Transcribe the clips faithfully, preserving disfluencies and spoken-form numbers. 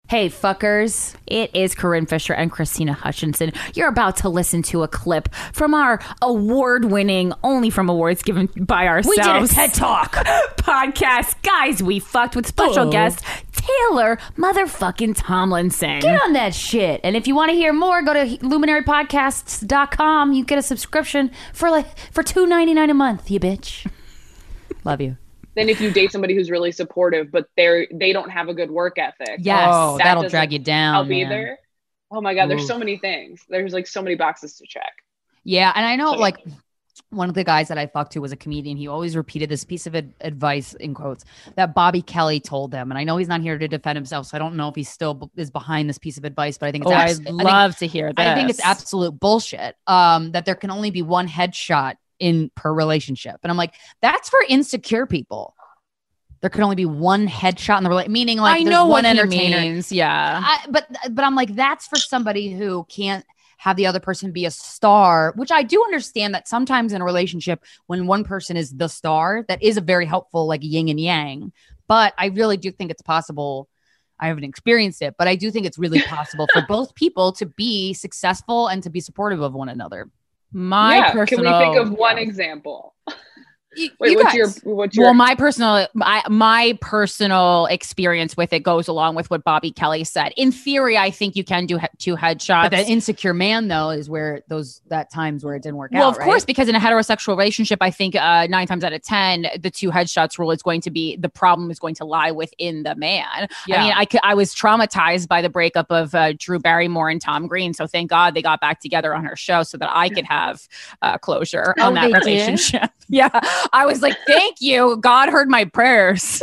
Hey, fuckers. It is Corinne Fisher and Christina Hutchinson. You're about to listen to a clip from our award-winning, only from awards given by ourselves. We did a TED Talk podcast. Guys, we fucked with special oh. guest Taylor motherfucking Tomlinson. Get on that shit. And if you want to hear more, go to luminary podcasts dot com. You get a subscription for like for two ninety-nine a month, you bitch. Love you. Then if you date somebody who's really supportive, but they're they don't have a good work ethic. Yes, oh, that that'll drag you down. Help man. either. Oh my God, there's Ooh. so many things. There's like so many boxes to check. Yeah, and I know so, like one of the guys that I fucked to was a comedian. He always repeated this piece of ad- advice in quotes that Bobby Kelly told them. And I know he's not here to defend himself, so I don't know if he still b- is behind this piece of advice. But I think it's oh, abs- I'd love think, to hear this. I think it's absolute bullshit. Um, that there can only be one headshot in per relationship, and I'm like, that's for insecure people. There could only be one headshot in the relationship, meaning like I know one what entertainer. Means, yeah. I, but but I'm like, that's for somebody who can't have the other person be a star, which I do understand that sometimes in a relationship, when one person is the star, that is a very helpful like yin and yang. But I really do think it's possible. I haven't experienced it, but I do think it's really possible for both people to be successful and to be supportive of one another. My yeah, personal, can we think of one example? You, Wait, you what's guys. your what's your well my personal my, my personal experience with it goes along with what Bobby Kelly said. In theory, I think you can do he- two headshots. But the insecure man though is where those that times where it didn't work well, out. Well, of right? course, because in a heterosexual relationship, I think uh, nine times out of ten, the two headshots rule is going to be the problem is going to lie within the man. Yeah. I mean, I could, I was traumatized by the breakup of uh, Drew Barrymore and Tom Green. So thank God they got back together on her show so that I could have uh, closure oh, on that relationship. Yeah, I was like, thank you. God heard my prayers.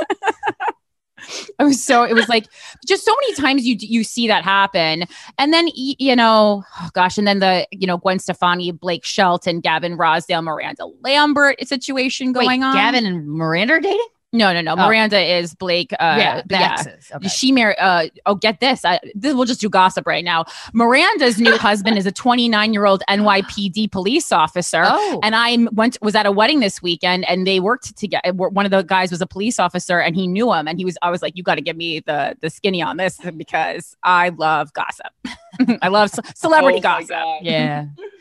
I was so, it was like just so many times you you see that happen. And then, you know, oh gosh, and then the, you know, Gwen Stefani, Blake Shelton, Gavin Rosdale, Miranda Lambert situation going Wait, on. Gavin and Miranda are dating? No, no, no. Oh. Miranda is Blake. Uh, yeah, the yeah. exes. Okay. She married. Uh, oh, get this. I, this. We'll just do gossip right now. Miranda's new husband is a twenty-nine-year-old N Y P D police officer. Oh. And I went was at a wedding this weekend, and they worked together. One of the guys was a police officer, and he knew him. And he was. I was like, you got to give me the the skinny on this because I love gossip. I love ce- celebrity oh gossip. Yeah.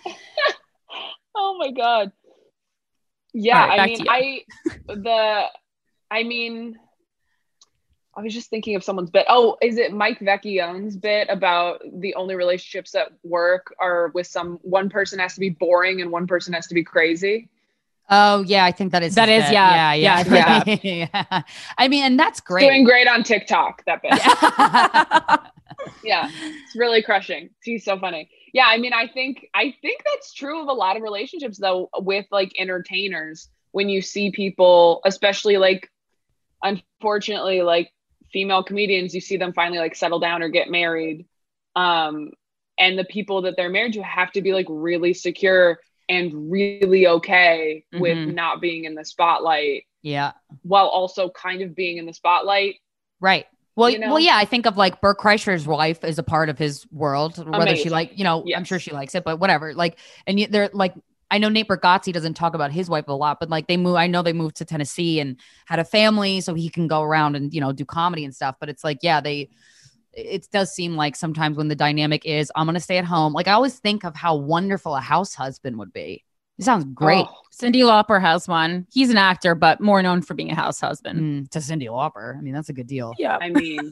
Oh my God. Yeah, right, I mean, I the. I mean, I was just thinking of someone's bit. Oh, is it Mike Vecchione's bit about the only relationships that work are with some one person has to be boring and one person has to be crazy? Oh yeah, I think that is that is bit. yeah yeah yeah. Yeah. yeah. I mean, and that's great. It's doing great on TikTok. That bit. Yeah, it's really crushing. He's so funny. Yeah, I mean, I think I think that's true of a lot of relationships though, with like entertainers. When you see people, especially like. Unfortunately, like female comedians, you see them finally like settle down or get married. Um, and the people that they're married to have to be like really secure and really okay mm-hmm. with not being in the spotlight. Yeah. While also kind of being in the spotlight. Right. Well, you know? well, yeah, I think of like Bert Kreischer's wife is a part of his world, whether Amazing. she like, you know, yes. I'm sure she likes it, but whatever. Like, and y- they're like, I know Nate Bargatze doesn't talk about his wife a lot, but like they move, I know they moved to Tennessee and had a family so he can go around and, you know, do comedy and stuff. But it's like, yeah, they, it does seem like sometimes when the dynamic is, I'm going to stay at home. Like I always think of how wonderful a house husband would be. It sounds great. Oh. Cyndi Lauper has one. He's an actor, but more known for being a house husband. Mm, to Cyndi Lauper. I mean, that's a good deal. Yeah. I mean,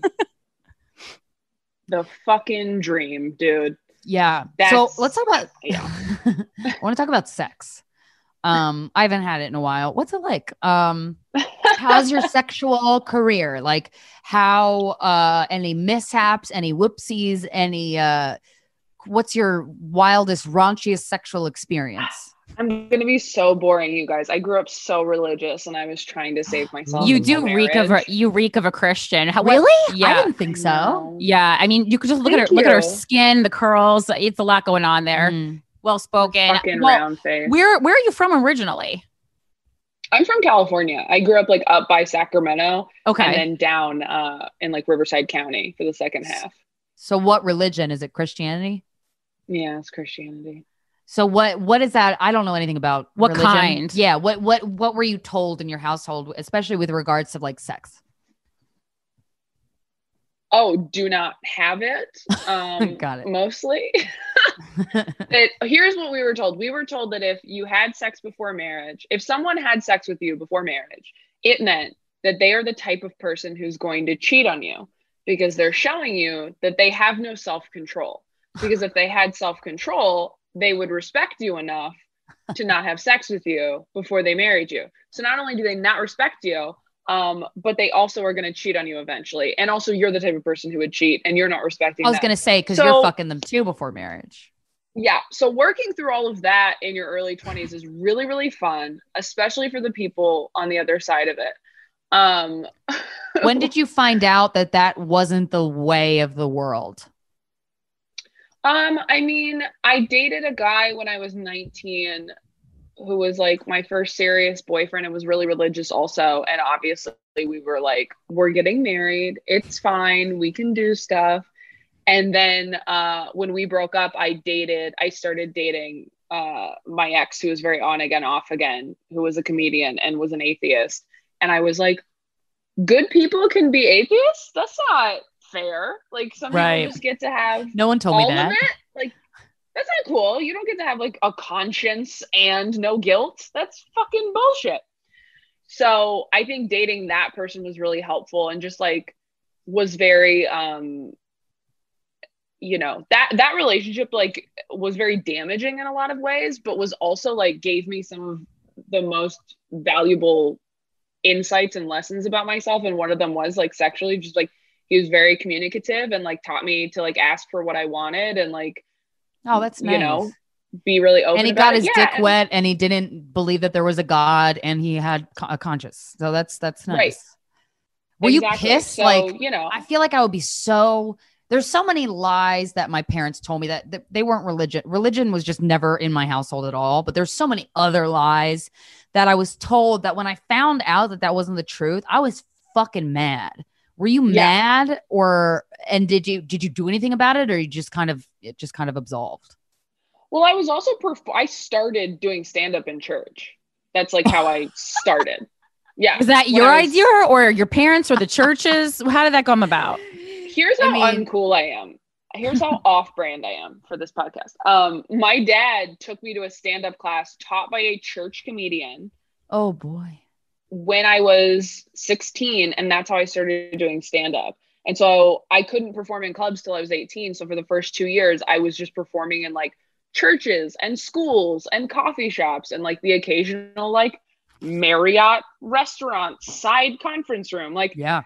the fucking dream, dude. Yeah. That's, so let's talk about, yeah. I want to talk about sex. Um, I haven't had it in a while. What's it like? Um, how's your sexual career? Like how, uh, any mishaps, any whoopsies, any, uh, what's your wildest, raunchiest sexual experience? I'm going to be so boring, you guys. I grew up so religious and I was trying to save myself. You do reek of a, you reek of a Christian. How, really? What, yeah. I didn't think so. No. Yeah. I mean, you could just look Thank at her, look at her you. skin, the curls. It's a lot going on there. Mm. Well spoken. Fucking well, round face. Where, where are you from originally? I'm from California. I grew up like up by Sacramento. Okay. And then down uh, in like Riverside County for the second half. So what religion? Is it Christianity? Yeah, it's Christianity. So what what is that? I don't know anything about What religion. kind? Yeah. What what what were you told in your household, especially with regards to like sex? Oh, do not have it. Um, Got it. Mostly. That here's what we were told. We were told that if you had sex before marriage, if someone had sex with you before marriage, it meant that they are the type of person who's going to cheat on you because they're showing you that they have no self-control. Because if they had self-control, they would respect you enough to not have sex with you before they married you. So not only do they not respect you, um, but they also are going to cheat on you eventually. And also you're the type of person who would cheat and you're not respecting I was them. going to say, because So- you're fucking them too before marriage. Yeah. So working through all of that in your early twenties is really, really fun, especially for the people on the other side of it. Um, When did you find out that that wasn't the way of the world? um, I mean, I dated a guy when I was nineteen who was like my first serious boyfriend and was really religious also. And obviously we were like, we're getting married. It's fine. We can do stuff. And then uh, when we broke up, I dated, I started dating uh, my ex who was very on again, off again, who was a comedian and was an atheist. And I was like, good people can be atheists? That's not fair. Like some Right. people just get to have No one told all me that. of it. Like, that's not cool. You don't get to have like a conscience and no guilt. That's fucking bullshit. So I think dating that person was really helpful and just like was very, um, you know, that, that relationship like was very damaging in a lot of ways, but was also like gave me some of the most valuable insights and lessons about myself. And one of them was like sexually, just like he was very communicative and like taught me to like ask for what I wanted and like, Oh, that's nice. you know, be really open. And he about got it. his Yeah, dick and- wet and he didn't believe that there was a God and he had co- a conscience. So that's, that's nice. Right. Were Exactly. you pissed? So, like, you know, I feel like I would be so, there's so many lies that my parents told me that, that they weren't religion. Religion was just never in my household at all. But there's so many other lies that I was told that when I found out that that wasn't the truth, I was fucking mad. Were you Yeah. mad or, and did you, did you do anything about it or you just kind of, it just kind of absolved? well, I was also, perf- I started doing stand-up in church. That's like how I started. Yeah. Was that When your I was- idea or your parents or the churches? How did that come about? Here's I how mean- uncool I am. Here's how off-brand I am for this podcast. Um, my dad took me to a stand-up class taught by a church comedian Oh boy. when I was sixteen, and that's how I started doing stand-up. And so I couldn't perform in clubs till I was eighteen. So for the first two years, I was just performing in like churches and schools and coffee shops and like the occasional like Marriott restaurant side conference room, like Yeah.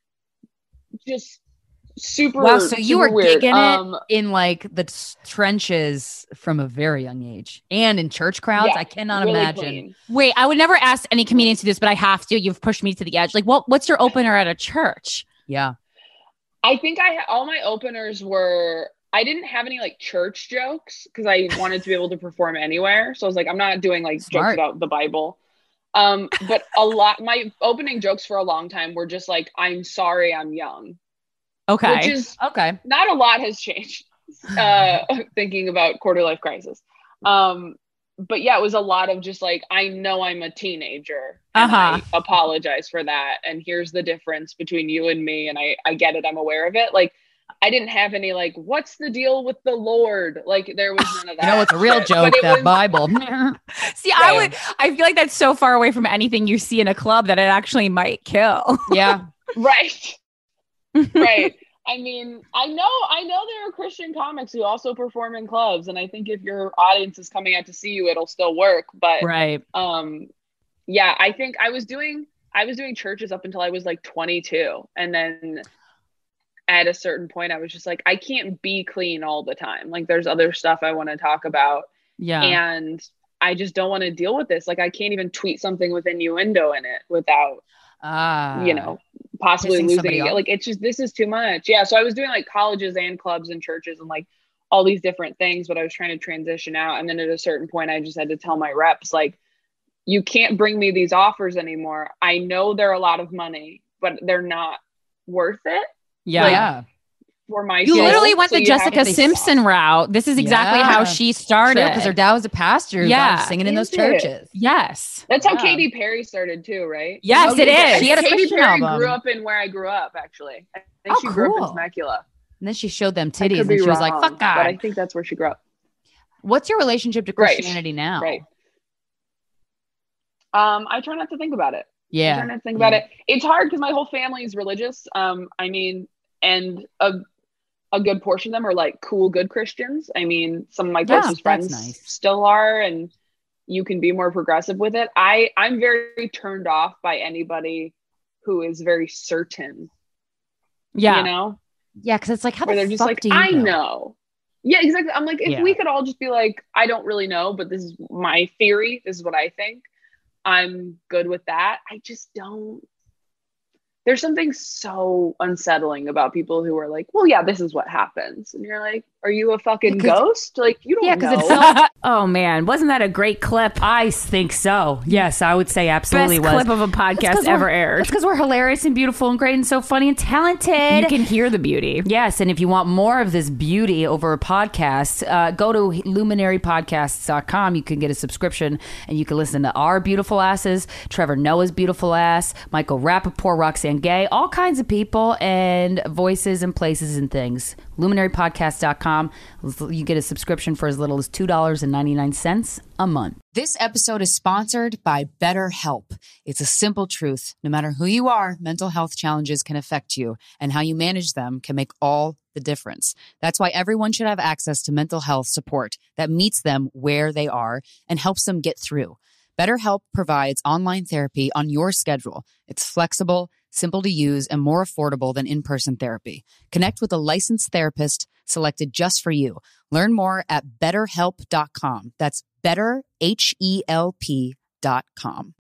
just super. Wow. So you super were weird. gigging Um, it in like the t- trenches from a very young age and in church crowds. Yeah, I cannot really imagine. clean. Wait, I would never ask any comedians to do this, but I have to. You've pushed me to the edge. Like, what? What's your opener at a church? Yeah. I think I ha- all my openers were. I didn't have any like church jokes because I wanted to be able to perform anywhere. So I was like, I'm not doing like Smart. jokes about the Bible. Um, but a lot, my opening jokes for a long time were just like, I'm sorry, I'm young, Okay. which is Okay. not a lot has changed. Uh, thinking about quarter life crisis. Um, but yeah, it was a lot of just like, I know I'm a teenager and Uh-huh. I apologize for that. And here's the difference between you and me. And I, I get it. I'm aware of it. Like, I didn't have any like, what's the deal with the Lord? Like there was none of that. You know, it's a real shit. joke, But it that was- Bible. See, I would. I feel like that's so far away from anything you see in a club that it actually might kill. Yeah. Right. Right. I mean, I know, I know there are Christian comics who also perform in clubs. And I think if your audience is coming out to see you, it'll still work. But Right. um, yeah, I think I was doing, I was doing churches up until I was like twenty-two. And then at a certain point, I was just like, I can't be clean all the time. Like there's other stuff I want to talk about. Yeah. And I just don't want to deal with this. Like I can't even tweet something with innuendo in it without, Ah. you know, possibly pissing losing somebody it. off? Like it's just, this is too much. Yeah. So I was doing like colleges and clubs and churches and like all these different things, but I was trying to transition out. And then at a certain point, I just had to tell my reps, like, you can't bring me these offers anymore. I know they're a lot of money, but they're not worth it. Yeah. Yeah. for my You field, literally went so the Jessica Simpson route. This is exactly Yeah. how she started. Because her dad was a pastor. Yeah. Yeah. Singing in those Is it? churches. Yes. That's how Yeah. Katy Perry started too, right? Yes, it is. She had a Katy Christian Perry album. grew up in where I grew up, actually. I think Oh, she grew up in cool. Temecula. And then she showed them I titties could and be she was like, wrong, fuck God. But I think that's where she grew up. What's your relationship to Right. Christianity now? Right. Um, I try not to think about it. Yeah. I try not to think about it. It's hard because my whole family is religious. Um, I mean, and a a good portion of them are like cool, good Christians. I mean, some of my Yeah, closest that's friends nice. still are, and you can be more progressive with it. I I'm very turned off by anybody who is very certain. Yeah. You know, Yeah, because it's like, how where the they're just fuck like, do you I know? know. Yeah, exactly. I'm like, if Yeah. we could all just be like, I don't really know, but this is my theory. This is what I think. I'm good with that. I just don't. There's something so unsettling about people who are like, well, yeah, this is what happens. And you're like, are you a fucking Yeah, 'cause- ghost? Like, you don't Yeah, know. because it's Oh man, wasn't that a great clip? I think so. Yes, I would say absolutely Best was. clip of a podcast ever aired. That's because we're hilarious and beautiful and great and so funny and talented. You can hear the beauty. Yes, and if you want more of this beauty over a podcast, uh, go to luminary podcasts dot com. You can get a subscription and you can listen to our beautiful asses, Trevor Noah's beautiful ass, Michael Rappaport, Roxanne Gay, all kinds of people and voices and places and things. luminary podcasts dot com. You get a subscription for as little as two dollars and ninety-nine cents a month. This episode is sponsored by BetterHelp. It's a simple truth. No matter who you are, mental health challenges can affect you, and how you manage them can make all the difference. That's why everyone should have access to mental health support that meets them where they are and helps them get through. BetterHelp provides online therapy on your schedule. It's flexible, simple to use, and more affordable than in-person therapy. Connect with a licensed therapist selected just for you. Learn more at better help dot com. That's better H E L P dot com.